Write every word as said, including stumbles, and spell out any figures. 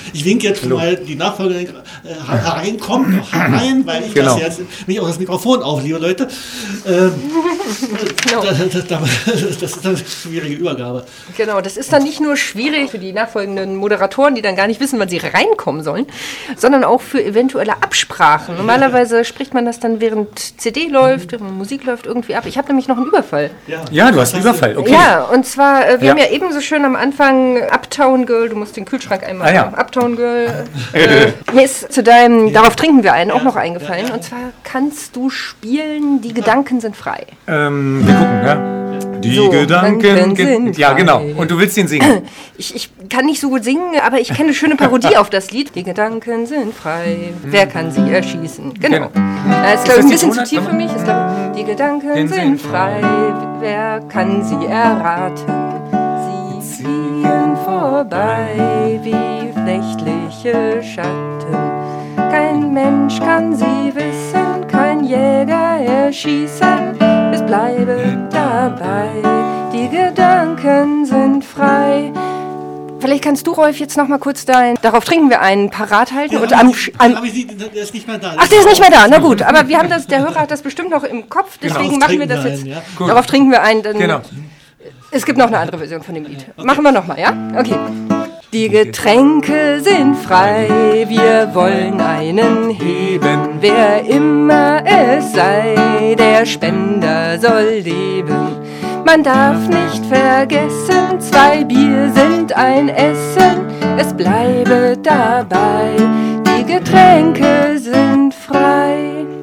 Ich winke jetzt schon mal die Nachfolgerin äh, hereinkommt, noch herein, weil ich genau. das jetzt mich auch das Mikrofon auf, liebe Leute. Ähm, Genau. das, das, das, das ist eine schwierige Übergabe. Genau, das ist dann nicht nur schwierig für die nachfolgenden Moderatoren, die dann gar nicht wissen, wann sie reinkommen sollen, sondern auch für eventuelle Absprachen. Normalerweise spricht man das dann, während C D läuft, während Musik läuft, irgendwie ab. Ich habe nämlich noch einen Überfall. Ja, Ja, du hast einen Überfall, okay. Ja, und zwar, äh, wir Ja. haben ja eben so schön am Anfang Uptown Girl, du musst den Kühlschrank einmal Ah, ja. Uptown Girl. Äh, mir ist zu deinem, darauf trinken wir einen, auch noch eingefallen. ja, ja. Und zwar kannst du spielen, die Gedanken sind frei. Ähm, wir gucken, ja. Die So, Gedanken Gedanken ge- sind Ja, genau. frei. Und du willst den singen. Ich, ich kann nicht so gut singen, aber ich kenne eine schöne Parodie auf das Lied. Die Gedanken sind frei, wer kann sie erschießen? Genau. Das ist, glaube ich, ein bisschen zu tief für mich. Ist, glaub, die Gedanken sind frei, wer kann sie erraten? Sie ziehen vorbei wie nächtliche Schatten. Kein Mensch kann sie wissen, kein Jäger erschießen. Es bleibe dabei, die Gedanken sind frei. Vielleicht kannst du, Rolf, jetzt noch mal kurz dein, darauf trinken wir einen, parat halten. Ja, und aber am, ich- am, aber ich sehe, der ist nicht mehr da. ach, der ist nicht mehr da, na gut. Aber wir haben das, der Hörer hat das bestimmt noch im Kopf, deswegen Darauf machen wir trinken das wir jetzt. einen, ja. Gut. Darauf trinken wir einen, dann Genau. es gibt noch eine andere Version von dem Lied. Machen wir noch mal, ja? Okay. Die Getränke sind frei, wir wollen einen heben. Wer immer es sei, der Spender soll leben. Man darf nicht vergessen, zwei Bier sind ein Essen. Es bleibe dabei, die Getränke sind frei.